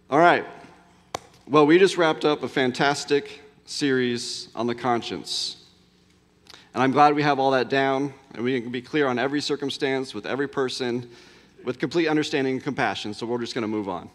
All right. Well, we just wrapped up a fantastic series on the conscience. And I'm glad we have all that down, and we can be clear on every circumstance with every person with complete understanding and compassion, so we're just going to move on.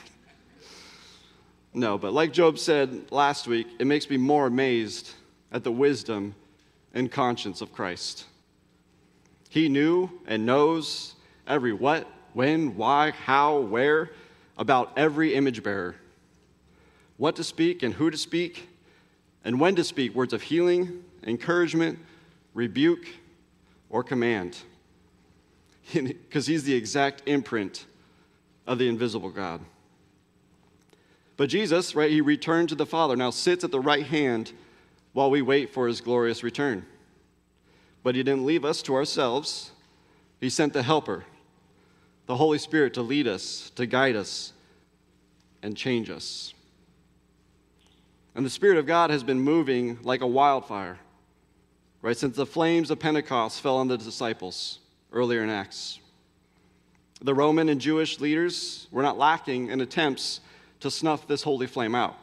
No, but like Job said last week, it makes me more amazed at the wisdom and conscience of Christ. He knew and knows every what, when, why, how, where, about every image bearer. What to speak and who to speak, and when to speak words of healing, encouragement, rebuke, or command. Because he's the exact imprint of the invisible God. But Jesus, right, he returned to the Father, now sits at the right hand while we wait for his glorious return. But he didn't leave us to ourselves. He sent the Helper, the Holy Spirit, to lead us, to guide us, and change us. And the Spirit of God has been moving like a wildfire, right, since the flames of Pentecost fell on the disciples earlier in Acts. The Roman and Jewish leaders were not lacking in attempts to snuff this holy flame out.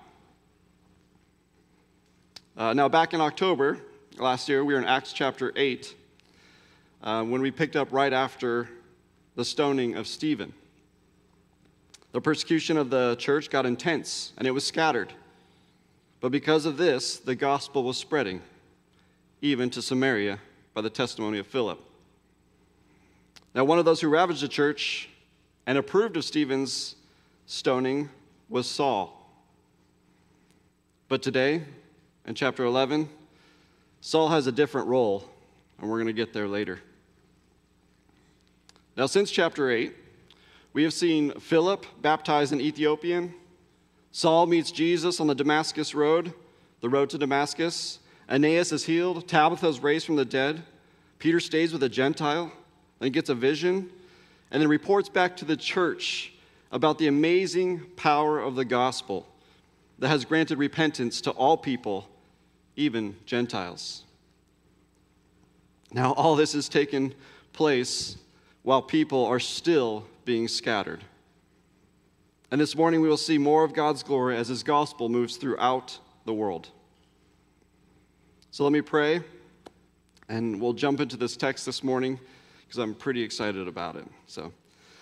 Now, back in October last year, we were in Acts chapter 8, when we picked up right after the stoning of Stephen. The persecution of the church got intense, and it was scattered. But because of this, the gospel was spreading, even to Samaria, by the testimony of Philip. Now, one of those who ravaged the church and approved of Stephen's stoning was Saul. But today, in chapter 11, Saul has a different role, and we're going to get there later. Now, since chapter 8, we have seen Philip baptize an Ethiopian, Saul meets Jesus on the Damascus road, the road to Damascus, Aeneas is healed, Tabitha is raised from the dead, Peter stays with a Gentile, and gets a vision, and then reports back to the church about the amazing power of the gospel that has granted repentance to all people, even Gentiles. Now, all this has taken place while people are still being scattered. And this morning we will see more of God's glory as his gospel moves throughout the world. So let me pray, and we'll jump into this text this morning because I'm pretty excited about it. So,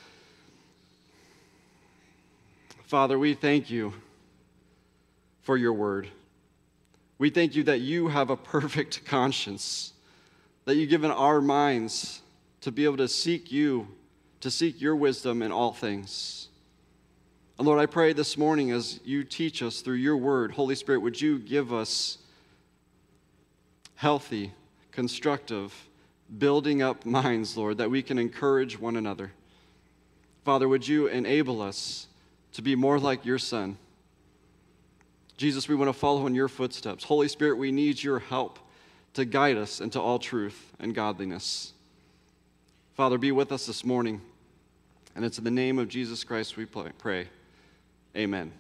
Father, we thank you for your word. We thank you that you have a perfect conscience, that you've given our minds to be able to seek you, to seek your wisdom in all things. And Lord, I pray this morning as you teach us through your word, Holy Spirit, would you give us healthy, constructive, building up minds, Lord, that we can encourage one another. Father, would you enable us to be more like your Son? Jesus, we want to follow in your footsteps. Holy Spirit, we need your help to guide us into all truth and godliness. Father, be with us this morning. And it's in the name of Jesus Christ we pray. Amen.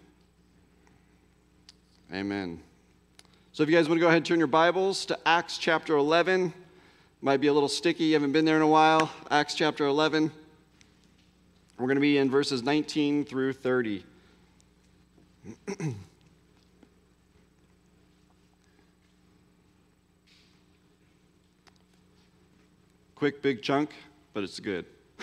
Amen. So if you guys want to go ahead and turn your Bibles to Acts chapter 11. Might be a little sticky. You haven't been there in a while. Acts chapter 11. We're going to be in verses 19 through 30. Quick, big chunk, but it's good.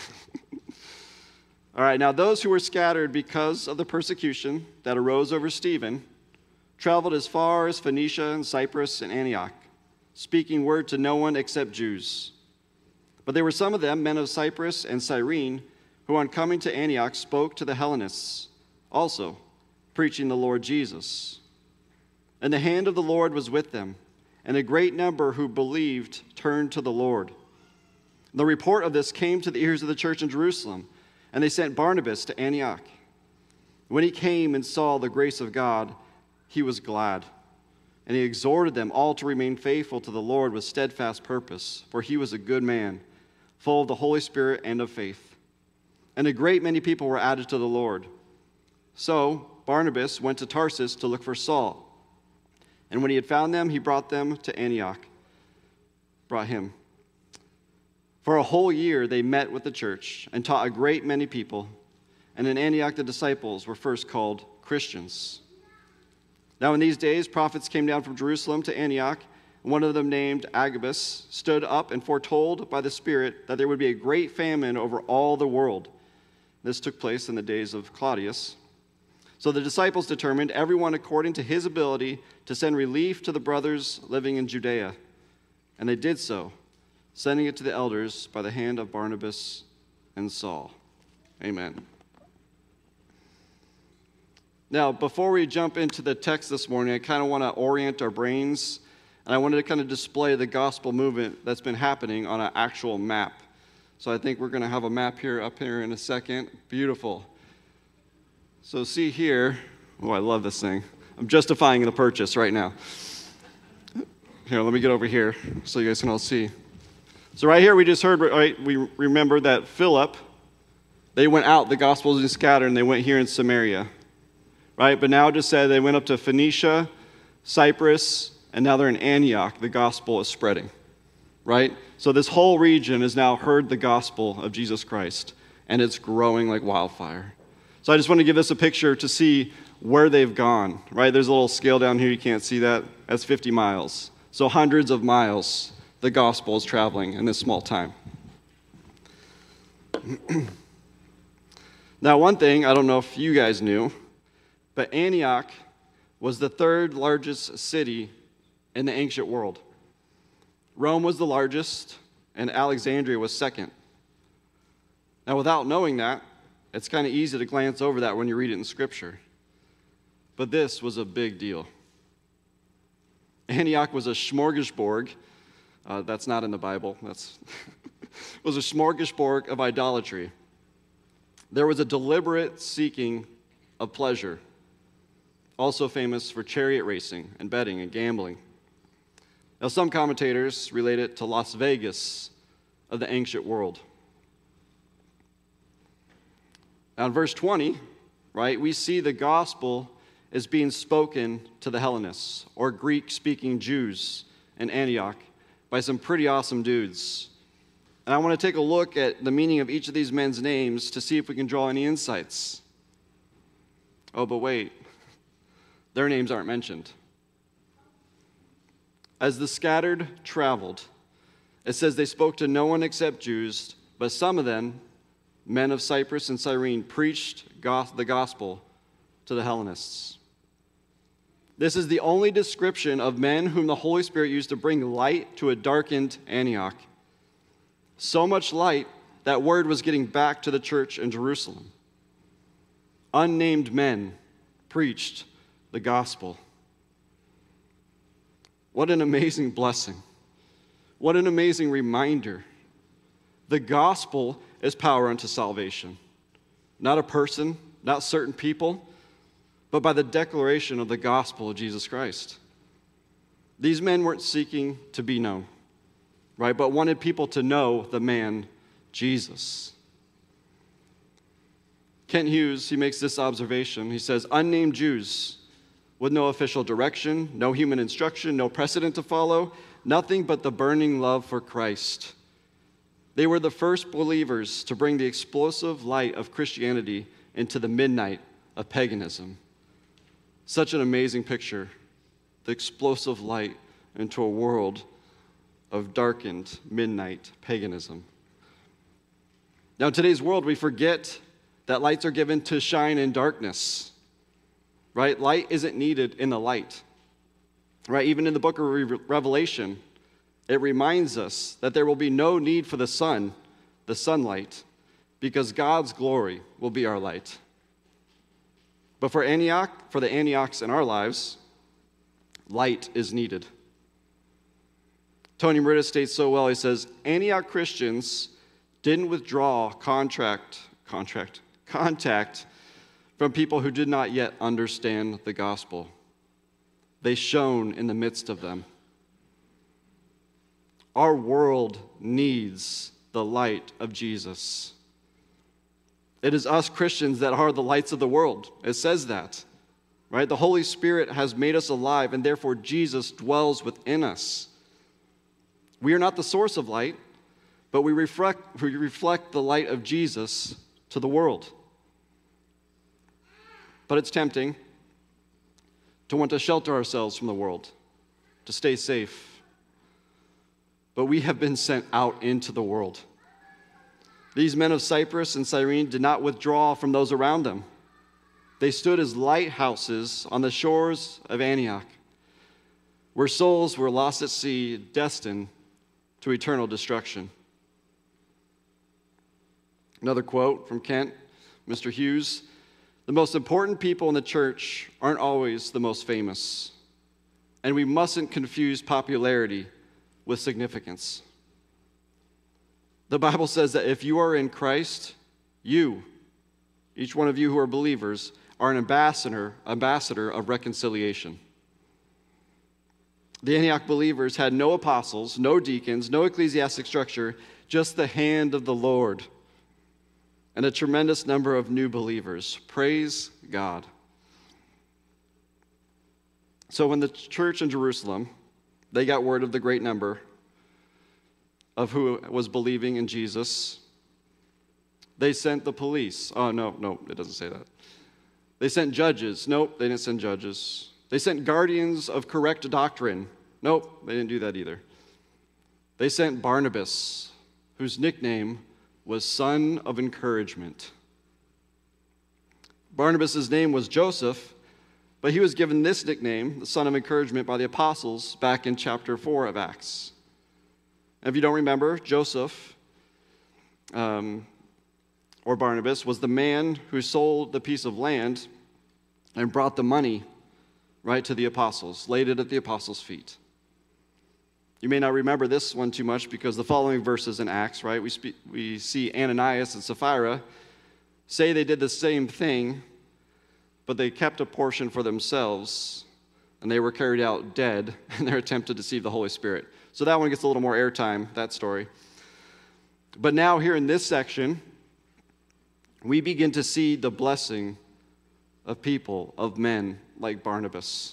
All right, now those who were scattered because of the persecution that arose over Stephen traveled as far as Phoenicia and Cyprus and Antioch, speaking word to no one except Jews. But there were some of them, men of Cyprus and Cyrene, who on coming to Antioch spoke to the Hellenists, also preaching the Lord Jesus. And the hand of the Lord was with them, and a great number who believed turned to the Lord. The report of this came to the ears of the church in Jerusalem, and they sent Barnabas to Antioch. When he came and saw the grace of God, he was glad, and he exhorted them all to remain faithful to the Lord with steadfast purpose, for he was a good man, full of the Holy Spirit and of faith. And a great many people were added to the Lord. So Barnabas went to Tarsus to look for Saul, and when he had found them, he brought them to Antioch. Brought him. For a whole year they met with the church and taught a great many people. and in Antioch the disciples were first called Christians. Now in these days, prophets came down from Jerusalem to Antioch, and one of them named Agabus stood up and foretold by the Spirit that there would be a great famine over all the world. This took place in the days of Claudius. So the disciples determined, everyone according to his ability, to send relief to the brothers living in Judea. And they did so, sending it to the elders by the hand of Barnabas and Saul. Amen. Now, before we jump into the text this morning, I kind of want to orient our brains, and I wanted to kind of display the gospel movement that's been happening on an actual map. So I think we're going to have a map here up here in a second. Beautiful. So see here. Oh, I love this thing. I'm justifying the purchase right now. Here, let me get over here so you guys can all see. So right here we just heard, right, we remember that Philip, they went out, the gospel was scattered, and they went here in Samaria. Right? But now it just said they went up to Phoenicia, Cyprus, and now they're in Antioch. The gospel is spreading. Right? So this whole region has now heard the gospel of Jesus Christ, and it's growing like wildfire. So I just want to give this a picture to see where they've gone. Right? There's a little scale down here. You can't see that. That's 50 miles. So hundreds of miles the gospel is traveling in this small time. Now, one thing, I don't know if you guys knew, but Antioch was the third largest city in the ancient world. Rome was the largest, and Alexandria was second. Now, without knowing that, it's kind of easy to glance over that when you read it in Scripture. But this was a big deal. Antioch was a smorgasbord. That's not in the Bible. That's was a smorgasbord of idolatry. There was a deliberate seeking of pleasure. Also famous for chariot racing and betting and gambling. Now, some commentators relate it to Las Vegas of the ancient world. Now, in verse 20, right, we see the gospel is being spoken to the Hellenists, or Greek-speaking Jews in Antioch, by some pretty awesome dudes. And I want to take a look at the meaning of each of these men's names to see if we can draw any insights. Oh, but wait. Their names aren't mentioned. As the scattered traveled, it says they spoke to no one except Jews, but some of them, men of Cyprus and Cyrene, preached the gospel to the Hellenists. This is the only description of men whom the Holy Spirit used to bring light to a darkened Antioch. So much light that word was getting back to the church in Jerusalem. Unnamed men preached the gospel. What an amazing blessing. What an amazing reminder. The gospel is power unto salvation. Not a person, not certain people, but by the declaration of the gospel of Jesus Christ. These men weren't seeking to be known, right, but wanted people to know the man, Jesus. Kent Hughes, he makes this observation. He says, unnamed Jews with no official direction, no human instruction, no precedent to follow, nothing but the burning love for Christ. They were the first believers to bring the explosive light of Christianity into the midnight of paganism. Such an amazing picture, the explosive light into a world of darkened midnight paganism. Now, in today's world, we forget that lights are given to shine in darkness, right? Light isn't needed in the light, right? Even in the book of Revelation, it reminds us that there will be no need for the sun, the sunlight, because God's glory will be our light. But for Antioch, for the Antiochs in our lives, light is needed. Tony Merida states so well, he says, Antioch Christians didn't withdraw contact from people who did not yet understand the gospel. They shone in the midst of them. Our world needs the light of Jesus. It is us Christians that are the lights of the world. It says that, right? The Holy Spirit has made us alive, and therefore Jesus dwells within us. We are not the source of light, but we reflect the light of Jesus to the world. But it's tempting to want to shelter ourselves from the world, to stay safe. But we have been sent out into the world. These men of Cyprus and Cyrene did not withdraw from those around them. They stood as lighthouses on the shores of Antioch, where souls were lost at sea, destined to eternal destruction. Another quote from Kent, Mr. Hughes: "The most important people in the church aren't always the most famous, and we mustn't confuse popularity with significance." The Bible says that if you are in Christ, you, each one of you who are believers, are an ambassador of reconciliation. The Antioch believers had no apostles, no deacons, no ecclesiastic structure, just the hand of the Lord and a tremendous number of new believers. Praise God. So when the church in Jerusalem, they got word of the great number of who was believing in Jesus, they sent the police. Oh, no, it doesn't say that. They sent judges. Nope, they didn't send judges. They sent guardians of correct doctrine. Nope, they didn't do that either. They sent Barnabas, whose nickname was Son of Encouragement. Barnabas' name was Joseph, but he was given this nickname, the Son of Encouragement, by the apostles back in chapter 4 of Acts. If you don't remember, Joseph, or Barnabas, was the man who sold the piece of land and brought the money right to the apostles, laid it at the apostles' feet. You may not remember this one too much because the following verses in Acts, right, we see Ananias and Sapphira say they did the same thing, but they kept a portion for themselves, and they were carried out dead in their attempt to deceive the Holy Spirit. So that one gets a little more airtime, that story. But now here in this section, we begin to see the blessing of people, of men like Barnabas.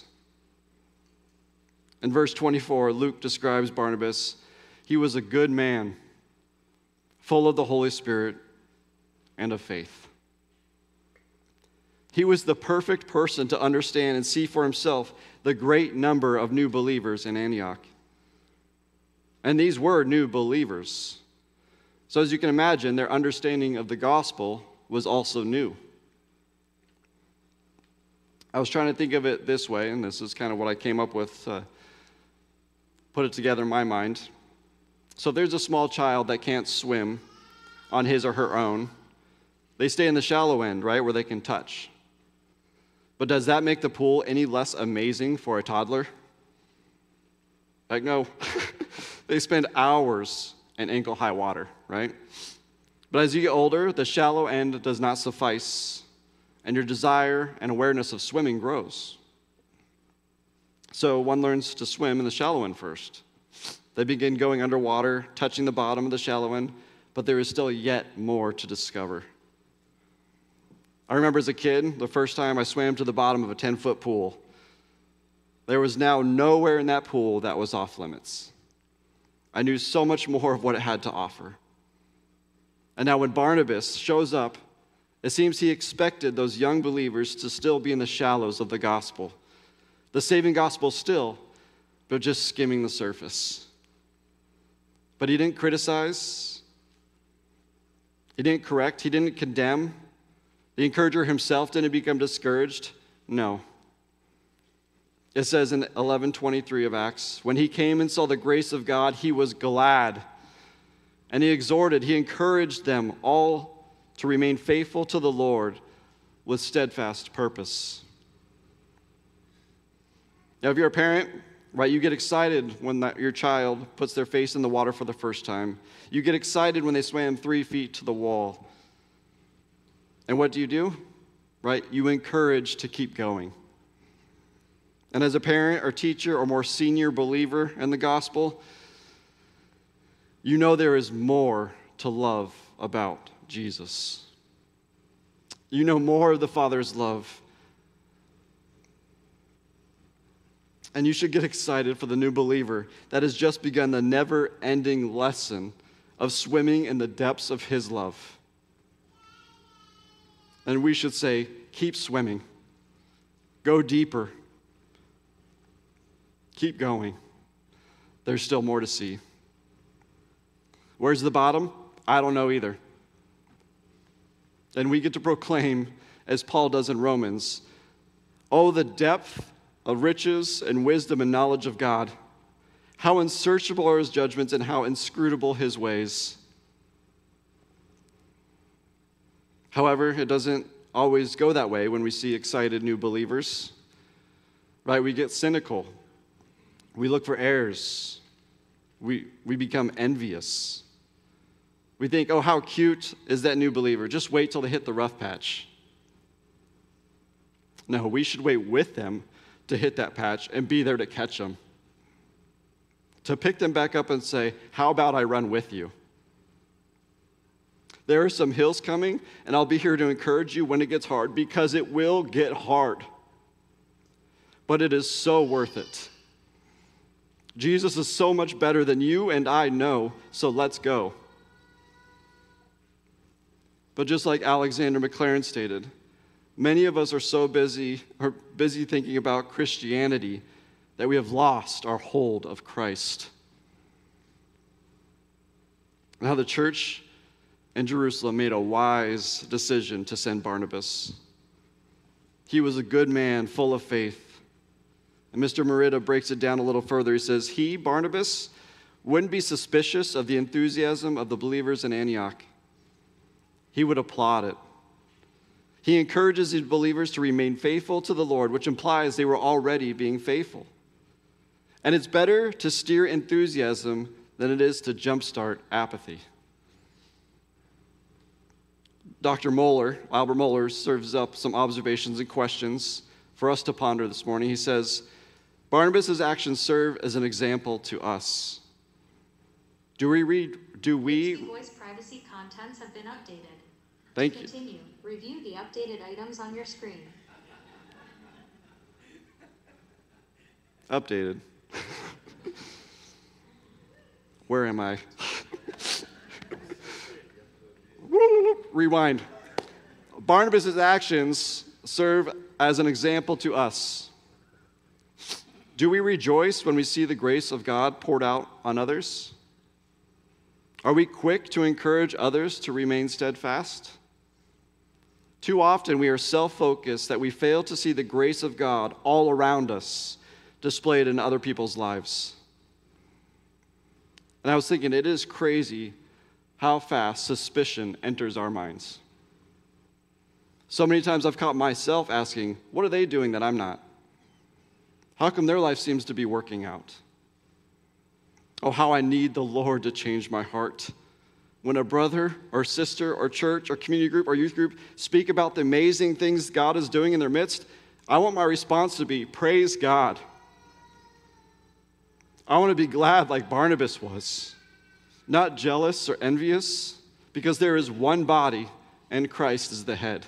In verse 24, Luke describes Barnabas. He was a good man, full of the Holy Spirit and of faith. He was the perfect person to understand and see for himself the great number of new believers in Antioch. And these were new believers. So as you can imagine, their understanding of the gospel was also new. I was trying to think of it this way, and this is kind of what I came up with, put it together in my mind. So if there's a small child that can't swim on his or her own, they stay in the shallow end, right, where they can touch. But does that make the pool any less amazing for a toddler? Like, no. They spend hours in ankle-high water, right? But as you get older, the shallow end does not suffice, and your desire and awareness of swimming grows. So one learns to swim in the shallow end first. They begin going underwater, touching the bottom of the shallow end, but there is still yet more to discover. I remember as a kid, the first time I swam to the bottom of a 10-foot pool. There was now nowhere in that pool that was off limits. I knew so much more of what it had to offer. And now when Barnabas shows up, it seems he expected those young believers to still be in the shallows of the gospel. The saving gospel still, but just skimming the surface. But he didn't criticize. He didn't correct. He didn't condemn. The encourager himself didn't become discouraged. No. It says in 11:23 of Acts, when he came and saw the grace of God, he was glad. And he exhorted, he encouraged them all to remain faithful to the Lord with steadfast purpose. Now, if you're a parent, right, you get excited when your child puts their face in the water for the first time. You get excited when they swam 3 feet to the wall. And what do? Right? You encourage to keep going. And as a parent or teacher or more senior believer in the gospel, you know there is more to love about Jesus. You know more of the Father's love. And you should get excited for the new believer that has just begun the never-ending lesson of swimming in the depths of his love. And we should say, keep swimming. Go deeper. Keep going. There's still more to see. Where's the bottom? I don't know either. And we get to proclaim, as Paul does in Romans, oh, the depth of riches and wisdom and knowledge of God. How unsearchable are his judgments and how inscrutable his ways. However, it doesn't always go that way when we see excited new believers. Right? We get cynical. We look for errors. We become envious. We think, oh, how cute is that new believer? Just wait till they hit the rough patch. No, we should wait with them to hit that patch and be there to catch them. To pick them back up and say, how about I run with you? There are some hills coming, and I'll be here to encourage you when it gets hard, because it will get hard. But it is so worth it. Jesus is so much better than you and I know, so let's go. But just like Alexander Maclaren stated, many of us are so busy thinking about Christianity that we have lost our hold of Christ. Now the church in Jerusalem made a wise decision to send Barnabas. He was a good man, full of faith. And Mr. Merida breaks it down a little further. He says, he, Barnabas, wouldn't be suspicious of the enthusiasm of the believers in Antioch. He would applaud it. He encourages these believers to remain faithful to the Lord, which implies they were already being faithful. And it's better to steer enthusiasm than it is to jumpstart apathy. Dr. Moeller, Albert Moeller, serves up some observations and questions for us to ponder this morning. He says, Barnabas' actions serve as an example to us. Voice privacy contents have been updated. Thank you. Continue. Review the updated items on your screen. Updated. Where am I? Rewind. Barnabas' actions serve as an example to us. Do we rejoice when we see the grace of God poured out on others? Are we quick to encourage others to remain steadfast? Too often we are self-focused that we fail to see the grace of God all around us displayed in other people's lives. And I was thinking, it is crazy how fast suspicion enters our minds. So many times I've caught myself asking, what are they doing that I'm not? How come their life seems to be working out? Oh, how I need the Lord to change my heart. When a brother or sister or church or community group or youth group speak about the amazing things God is doing in their midst, I want my response to be, praise God. I want to be glad like Barnabas was, not jealous or envious, because there is one body and Christ is the head.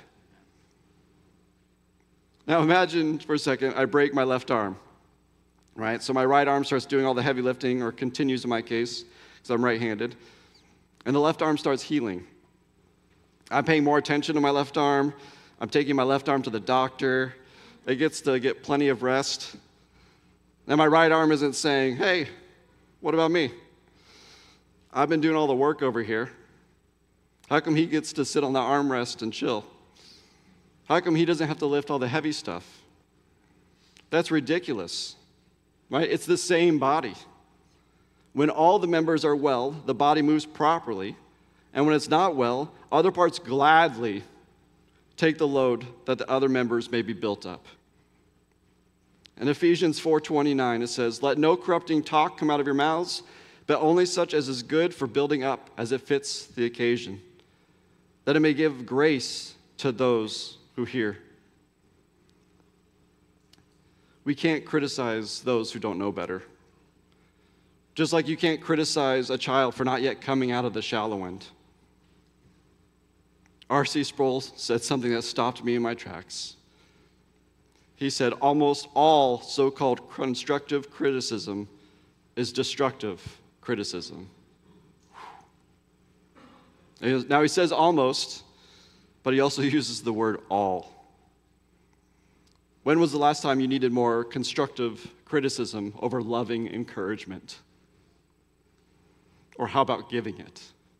Now imagine for a second I break my left arm, right? So my right arm starts doing all the heavy lifting, or continues in my case, because I'm right-handed, and the left arm starts healing. I'm paying more attention to my left arm. I'm taking my left arm to the doctor. It gets to get plenty of rest. And my right arm isn't saying, hey, what about me? I've been doing all the work over here. How come he gets to sit on the armrest and chill? How come he doesn't have to lift all the heavy stuff? That's ridiculous, right? It's the same body. When all the members are well, the body moves properly. And when it's not well, other parts gladly take the load that the other members may be built up. In Ephesians 4:29, it says, let no corrupting talk come out of your mouths, but only such as is good for building up as it fits the occasion, that it may give grace to those who hear. We can't criticize those who don't know better. Just like you can't criticize a child for not yet coming out of the shallow end. R.C. Sproul said something that stopped me in my tracks. He said, almost all so-called constructive criticism is destructive criticism. Now he says almost, but he also uses the word all. When was the last time you needed more constructive criticism over loving encouragement? Or how about giving it?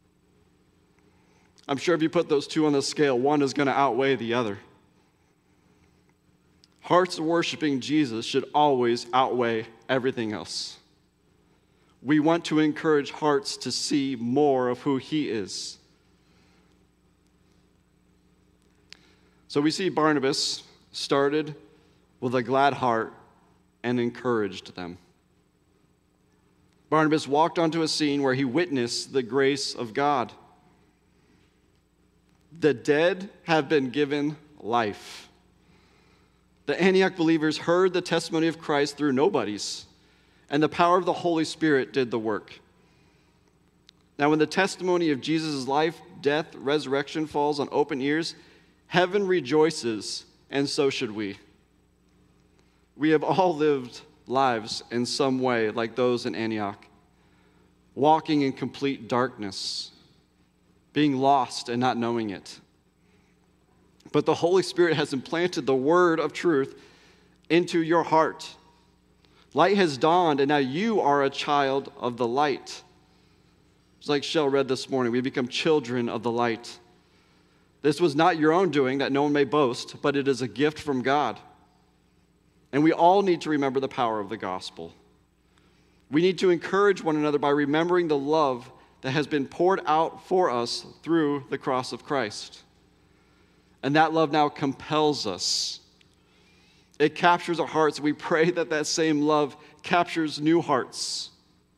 I'm sure if you put those two on the scale, one is going to outweigh the other. Hearts worshiping Jesus should always outweigh everything else. We want to encourage hearts to see more of who he is. So we see Barnabas started with a glad heart and encouraged them. Barnabas walked onto a scene where he witnessed the grace of God. The dead have been given life. The Antioch believers heard the testimony of Christ through nobodies, and the power of the Holy Spirit did the work. Now, when the testimony of Jesus' life, death, resurrection falls on open ears, heaven rejoices, and so should we. We have all lived lives in some way like those in Antioch, walking in complete darkness, being lost and not knowing it. But the Holy Spirit has implanted the word of truth into your heart. Light has dawned, and now you are a child of the light. It's like Shell read this morning, we become children of the light. This was not your own doing, that no one may boast, but it is a gift from God. And we all need to remember the power of the gospel. We need to encourage one another by remembering the love that has been poured out for us through the cross of Christ. And that love now compels us. It captures our hearts. We pray that that same love captures new hearts.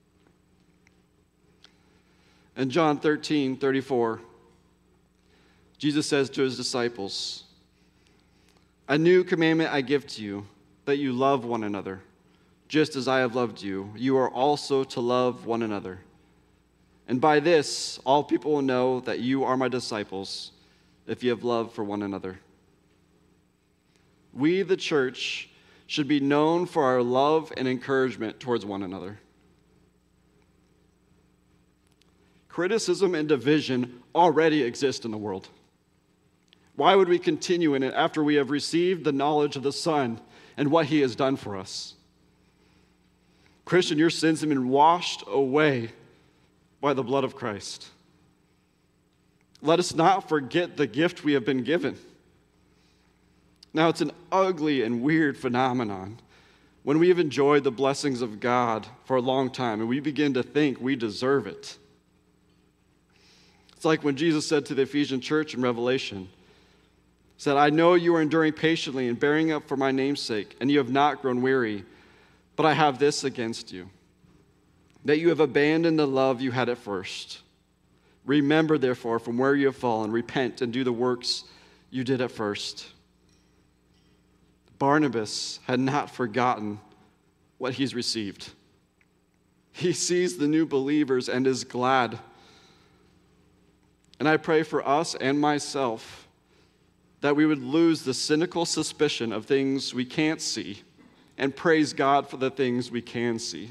In John 13:34, Jesus says to his disciples, "A new commandment I give to you, that you love one another. Just as I have loved you, you are also to love one another. And by this, all people will know that you are my disciples, if you have love for one another." We, the church, should be known for our love and encouragement towards one another. Criticism and division already exist in the world. Why would we continue in it after we have received the knowledge of the Son and what he has done for us? Christian, your sins have been washed away by the blood of Christ. Let us not forget the gift we have been given. Now, it's an ugly and weird phenomenon when we have enjoyed the blessings of God for a long time and we begin to think we deserve it. It's like when Jesus said to the Ephesian church in Revelation, he said, "I know you are enduring patiently and bearing up for my name's sake, and you have not grown weary, but I have this against you, that you have abandoned the love you had at first. Remember, therefore, from where you have fallen, repent and do the works you did at first." Barnabas had not forgotten what he's received. He sees the new believers and is glad. And I pray for us and myself that we would lose the cynical suspicion of things we can't see and praise God for the things we can see.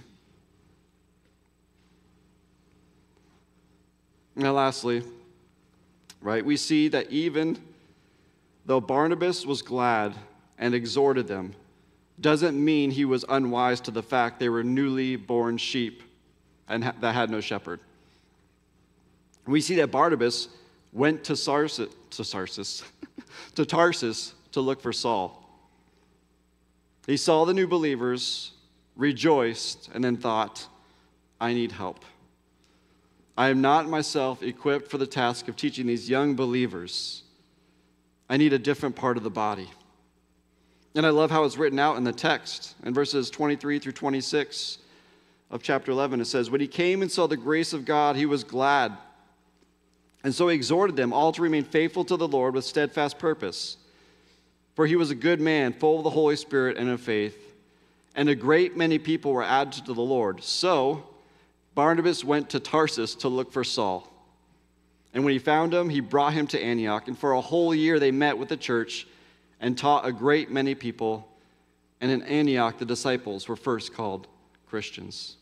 Now, lastly, we see that even though Barnabas was glad and exhorted them, doesn't mean he was unwise to the fact they were newly born sheep and that had no shepherd. We see that Barnabas went to Tarsus to look for Saul. He saw the new believers, rejoiced, and then thought, "I need help. I am not myself equipped for the task of teaching these young believers. I need a different part of the body." And I love how it's written out in the text. In verses 23 through 26 of chapter 11, it says, "When he came and saw the grace of God, he was glad. And so he exhorted them all to remain faithful to the Lord with steadfast purpose. For he was a good man, full of the Holy Spirit and of faith. And a great many people were added to the Lord. So Barnabas went to Tarsus to look for Saul. And when he found him, he brought him to Antioch. And for a whole year they met with the church and taught a great many people. And in Antioch the disciples were first called Christians."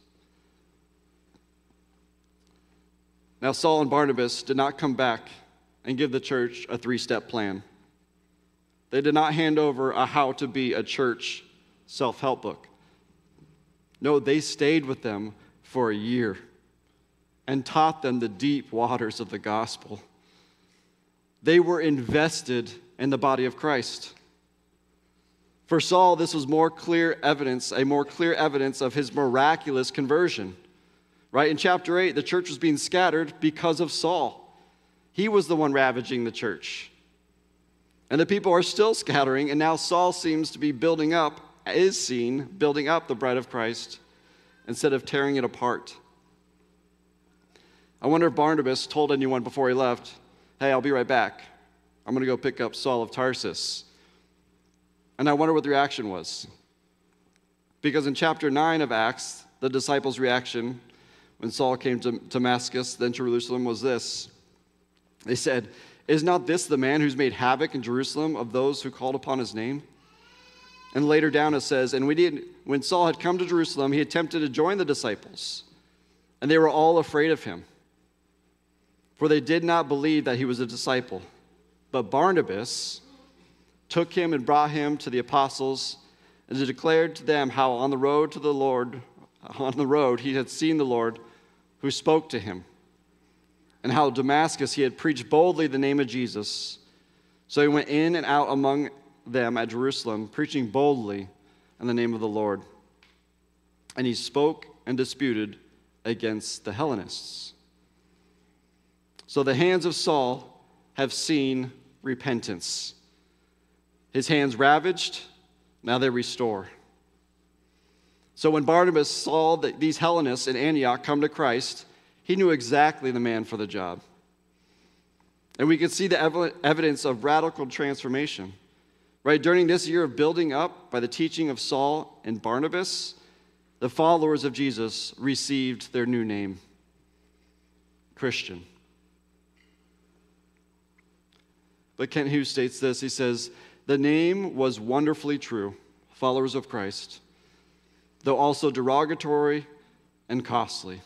Now, Saul and Barnabas did not come back and give the church a 3-step plan. They did not hand over a how to be a church self-help book. No, they stayed with them for a year and taught them the deep waters of the gospel. They were invested in the body of Christ. For Saul, this was a more clear evidence of his miraculous conversion. Right? In chapter 8, the church was being scattered because of Saul. He was the one ravaging the church. And the people are still scattering, and now Saul seems to be building up the bride of Christ instead of tearing it apart. I wonder if Barnabas told anyone before he left, hey, I'll be right back. I'm going to go pick up Saul of Tarsus. And I wonder what the reaction was. Because in chapter 9 of Acts, the disciples' reaction when Saul came to Damascus, then Jerusalem, was this. They said, is not this the man who's made havoc in Jerusalem of those who called upon his name? And later down it says, and when Saul had come to Jerusalem, he attempted to join the disciples, and they were all afraid of him, for they did not believe that he was a disciple. But Barnabas took him and brought him to the apostles, and declared to them how on the road he had seen the Lord who spoke to him, and how at Damascus he had preached boldly the name of Jesus. So he went in and out among them at Jerusalem, preaching boldly in the name of the Lord. And he spoke and disputed against the Hellenists. So the hands of Saul have seen repentance. His hands ravaged, now they restore. So when Barnabas saw that these Hellenists in Antioch come to Christ, he knew exactly the man for the job. And we can see the evidence of radical transformation. Right, during this year of building up by the teaching of Saul and Barnabas, the followers of Jesus received their new name, Christian. But Kent Hughes states this, he says, the name was wonderfully true, followers of Christ, though also derogatory and costly.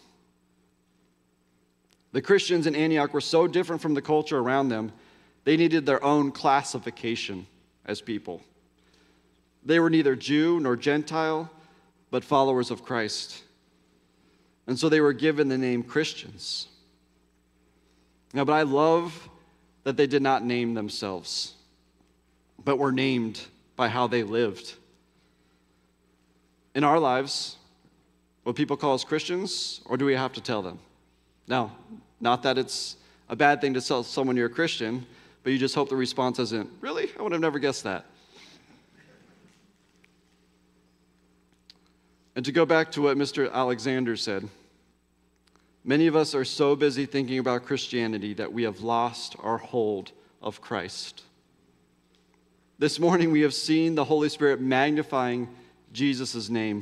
The Christians in Antioch were so different from the culture around them, they needed their own classification as people. They were neither Jew nor Gentile, but followers of Christ. And so they were given the name Christians. Now, but I love that they did not name themselves, but were named by how they lived. In our lives, will people call us Christians, or do we have to tell them? Now, not that it's a bad thing to tell someone you're a Christian, but you just hope the response isn't, really? I would have never guessed that. And to go back to what Mr. Alexander said, many of us are so busy thinking about Christianity that we have lost our hold of Christ. This morning we have seen the Holy Spirit magnifying Jesus' name.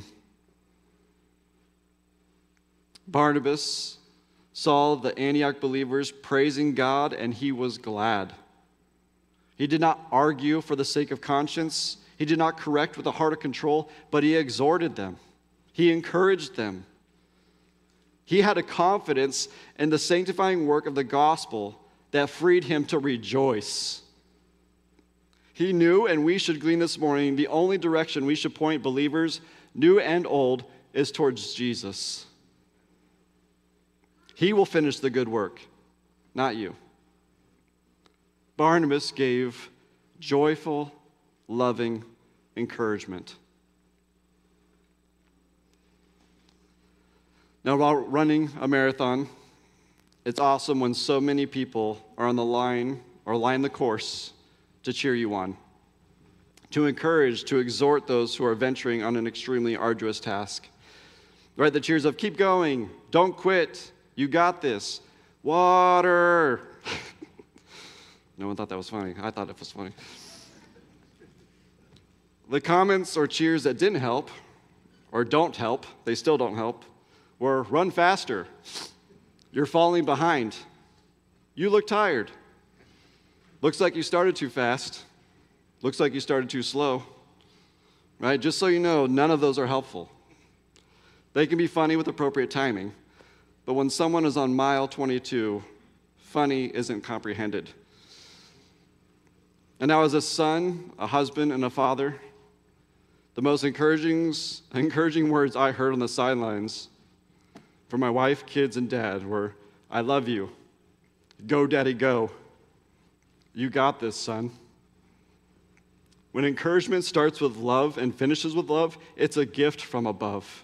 Barnabas saw the Antioch believers praising God, and he was glad. He did not argue for the sake of conscience. He did not correct with a heart of control, but he exhorted them. He encouraged them. He had a confidence in the sanctifying work of the gospel that freed him to rejoice. He knew, and we should glean this morning, the only direction we should point believers, new and old, is towards Jesus. He will finish the good work, not you. Barnabas gave joyful, loving encouragement. Now, while running a marathon, it's awesome when so many people are on the line or line the course to cheer you on, to encourage, to exhort those who are venturing on an extremely arduous task. Right, the cheers of keep going, don't quit, you got this, water. No one thought that was funny. I thought it was funny. The comments or cheers that didn't help, or don't help, they still don't help, were run faster, you're falling behind, you look tired, looks like you started too fast, looks like you started too slow, right? Just so you know, none of those are helpful. They can be funny with appropriate timing, but when someone is on mile 22, funny isn't comprehended. And now as a son, a husband, and a father, the most encouraging words I heard on the sidelines from my wife, kids, and dad were, "I love you. Go, Daddy, go. You got this, son." When encouragement starts with love and finishes with love, it's a gift from above.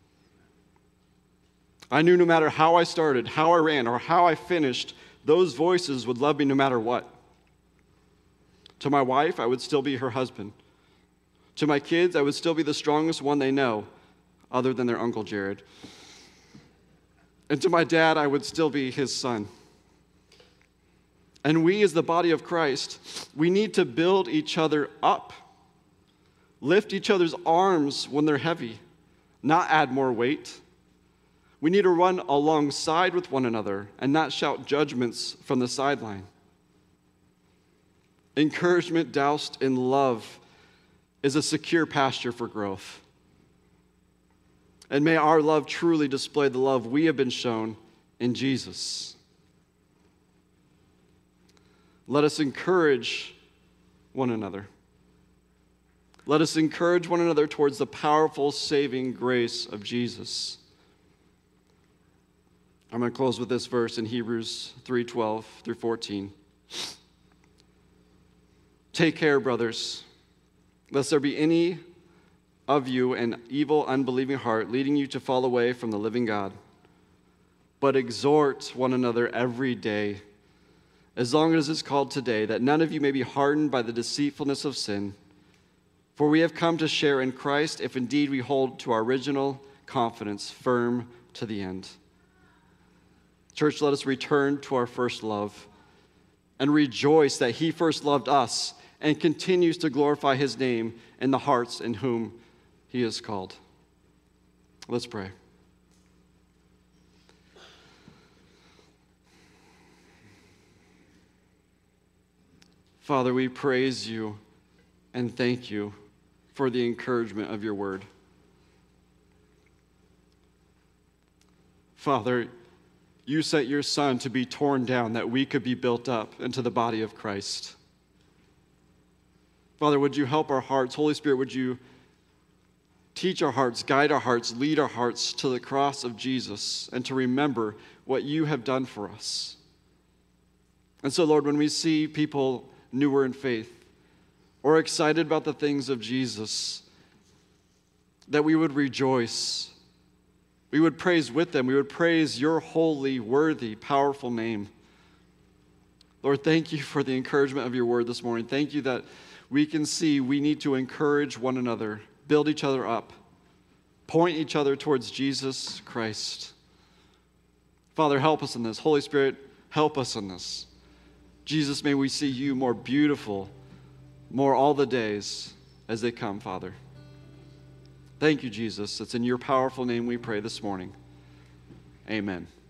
I knew no matter how I started, how I ran, or how I finished, those voices would love me no matter what. To my wife, I would still be her husband. To my kids, I would still be the strongest one they know, other than their Uncle Jared. And to my dad, I would still be his son. And we, as the body of Christ, we need to build each other up, lift each other's arms when they're heavy, not add more weight. We need to run alongside with one another and not shout judgments from the sideline. Encouragement doused in love is a secure pasture for growth. And may our love truly display the love we have been shown in Jesus. Let us encourage one another. Let us encourage one another towards the powerful saving grace of Jesus. I'm going to close with this verse in Hebrews 3:12 through 14. Take care, brothers, lest there be any of you an evil, unbelieving heart leading you to fall away from the living God. But exhort one another every day, as long as it is called today, that none of you may be hardened by the deceitfulness of sin. For we have come to share in Christ if indeed we hold to our original confidence firm to the end. Church, let us return to our first love and rejoice that he first loved us and continues to glorify his name in the hearts in whom he is called. Let's pray. Father, we praise you and thank you for the encouragement of your word. Father, you sent your Son to be torn down that we could be built up into the body of Christ. Father, would you help our hearts? Holy Spirit, would you teach our hearts, guide our hearts, lead our hearts to the cross of Jesus and to remember what you have done for us. And so, Lord, when we see people newer in faith or excited about the things of Jesus, that we would rejoice. We would praise with them. We would praise your holy, worthy, powerful name. Lord, thank you for the encouragement of your word this morning. Thank you that we can see we need to encourage one another, build each other up, point each other towards Jesus Christ. Father, help us in this. Holy Spirit, help us in this. Jesus, may we see you more beautiful, more all the days as they come, Father. Thank you, Jesus. It's in your powerful name we pray this morning. Amen.